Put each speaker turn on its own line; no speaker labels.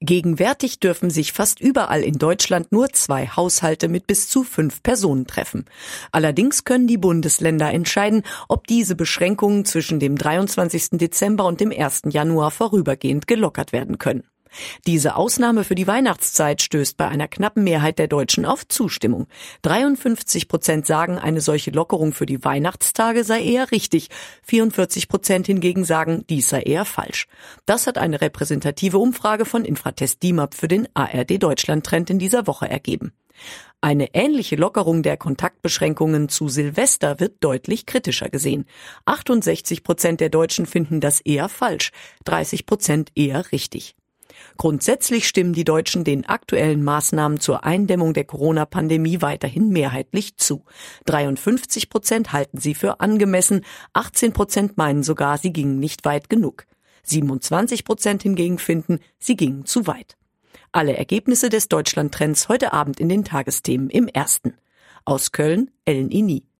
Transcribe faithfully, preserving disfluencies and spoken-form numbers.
Gegenwärtig dürfen sich fast überall in Deutschland nur zwei Haushalte mit bis zu fünf Personen treffen. Allerdings können die Bundesländer entscheiden, ob diese Beschränkungen zwischen dem dreiundzwanzigsten Dezember und dem ersten Januar vorübergehend gelockert werden können. Diese Ausnahme für die Weihnachtszeit stößt bei einer knappen Mehrheit der Deutschen auf Zustimmung. dreiundfünfzig Prozent sagen, eine solche Lockerung für die Weihnachtstage sei eher richtig. vierundvierzig Prozent hingegen sagen, dies sei eher falsch. Das hat eine repräsentative Umfrage von Infratest D I M A P für den A R D Deutschland Trend in dieser Woche ergeben. Eine ähnliche Lockerung der Kontaktbeschränkungen zu Silvester wird deutlich kritischer gesehen. achtundsechzig Prozent der Deutschen finden das eher falsch, dreißig Prozent eher richtig. Grundsätzlich stimmen die Deutschen den aktuellen Maßnahmen zur Eindämmung der Corona-Pandemie weiterhin mehrheitlich zu. dreiundfünfzig Prozent halten sie für angemessen, achtzehn Prozent meinen sogar, sie gingen nicht weit genug. siebenundzwanzig Prozent hingegen finden, sie gingen zu weit. Alle Ergebnisse des Deutschland-Trends heute Abend in den Tagesthemen im Ersten. Aus Köln, Ellen Ini.